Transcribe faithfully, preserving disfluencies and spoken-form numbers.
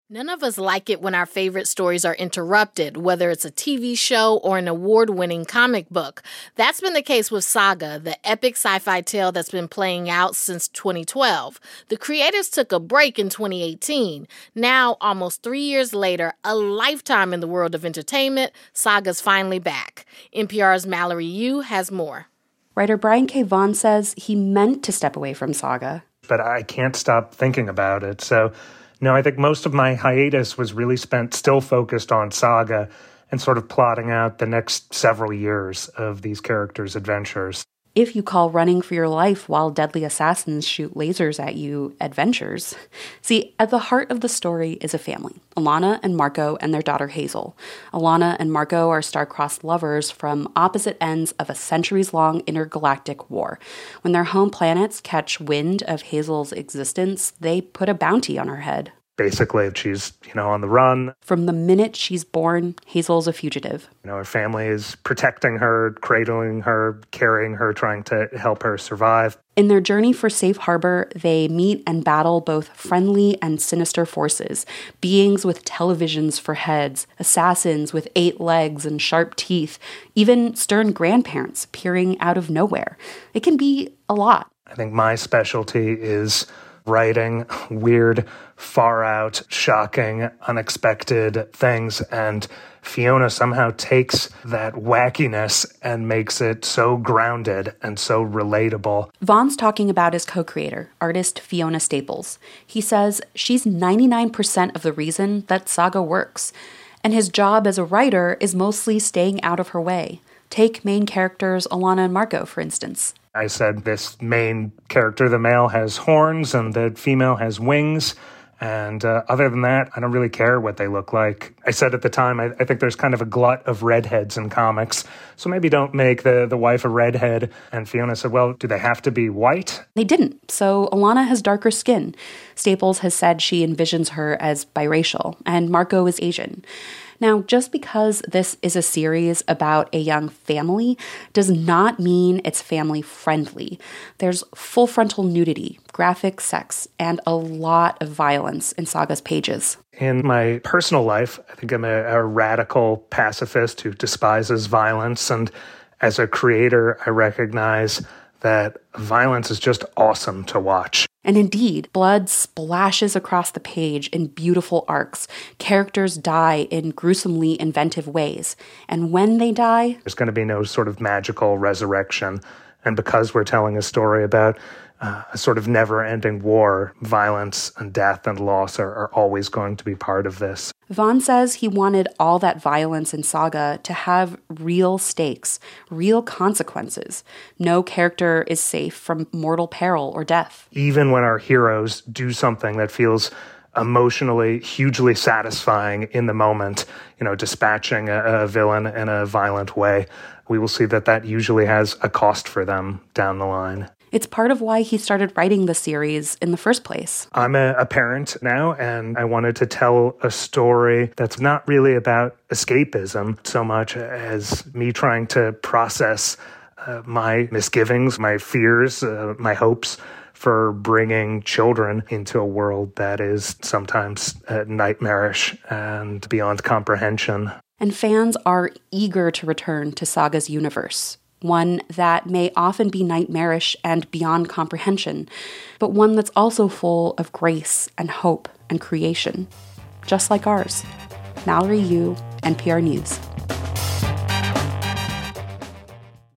None of us like it when our favorite stories are interrupted, whether it's a T V show or an award-winning comic book. That's been the case with Saga, the epic sci-fi tale that's been playing out since twenty twelve. The creators took a break in twenty eighteen. Now, almost three years later, a lifetime in the world of entertainment, Saga's finally back. N P R's Mallory Yu has more. Writer Brian K. Vaughan says he meant to step away from Saga. But I can't stop thinking about it, so... No, I think most of my hiatus was really spent still focused on Saga and sort of plotting out the next several years of these characters' adventures. If you call running for your life while deadly assassins shoot lasers at you adventures. See, at the heart of the story is a family, Alana and Marco and their daughter Hazel. Alana and Marco are star-crossed lovers from opposite ends of a centuries-long intergalactic war. When their home planets catch wind of Hazel's existence, they put a bounty on her head. Basically, if she's, you know, on the run. From the minute she's born, Hazel's a fugitive. You know, her family is protecting her, cradling her, carrying her, trying to help her survive. In their journey for safe harbor, they meet and battle both friendly and sinister forces, beings with televisions for heads, assassins with eight legs and sharp teeth, even stern grandparents appearing out of nowhere. It can be a lot. I think my specialty is writing weird, far-out, shocking, unexpected things, and Fiona somehow takes that wackiness and makes it so grounded and so relatable. Vaughan's talking about his co-creator, artist Fiona Staples. He says she's ninety-nine percent of the reason that Saga works, and his job as a writer is mostly staying out of her way. Take main characters Alana and Marco, for instance. I said this main character, the male, has horns and the female has wings. And uh, other than that, I don't really care what they look like. I said at the time, I, I think there's kind of a glut of redheads in comics. So maybe don't make the, the wife a redhead. And Fiona said, well, do they have to be white? They didn't. So Alana has darker skin. Staples has said she envisions her as biracial, and Marco is Asian. Now, just because this is a series about a young family does not mean it's family-friendly. There's full frontal nudity, graphic sex, and a lot of violence in Saga's pages. In my personal life, I think I'm a, a radical pacifist who despises violence, and as a creator, I recognize that violence is just awesome to watch. And indeed, blood splashes across the page in beautiful arcs. Characters die in gruesomely inventive ways. And when they die, there's going to be no sort of magical resurrection. And because we're telling a story about uh, a sort of never-ending war, violence and death and loss are, are always going to be part of this. Vaughan says he wanted all that violence in Saga to have real stakes, real consequences. No character is safe from mortal peril or death. Even when our heroes do something that feels emotionally hugely satisfying in the moment, you know, dispatching a, a villain in a violent way, we will see that that usually has a cost for them down the line. It's part of why he started writing the series in the first place. I'm a, a parent now, and I wanted to tell a story that's not really about escapism so much as me trying to process uh, my misgivings, my fears, uh, my hopes for bringing children into a world that is sometimes uh, nightmarish and beyond comprehension. And fans are eager to return to Saga's universe. One that may often be nightmarish and beyond comprehension, but one that's also full of grace and hope and creation, just like ours. Mallory Yu, N P R News.